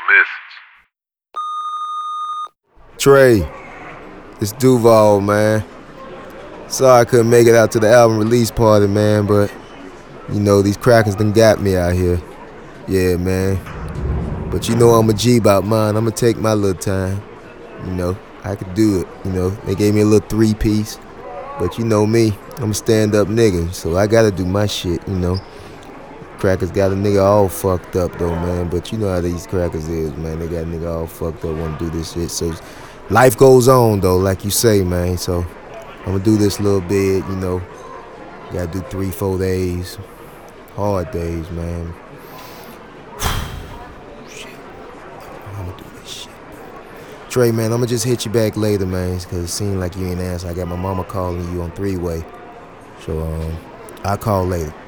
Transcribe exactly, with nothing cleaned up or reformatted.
message. Trey, it's Duval, man. Sorry I couldn't make it out to the album release party, man, but, you know, these crackers done got me out here. Yeah, man. But you know I'm a G about mine. I'ma take my little time. You know, I could do it. You know, they gave me a little three-piece. But you know me, I'm a stand-up nigga, so I gotta do my shit, you know. Crackers got a nigga all fucked up, though, man. But you know how these crackers is, man. They got a nigga all fucked up, wanna do this shit. So life goes on, though, like you say, man. So I'm gonna do this little bit, you know. Gotta do three, four days. Hard days, man. Shit. I'm gonna do this shit. Trey, man, I'm gonna just hit you back later, man, because it seemed like you ain't answer. I got my mama calling you on three-way. So, um, I'll call later.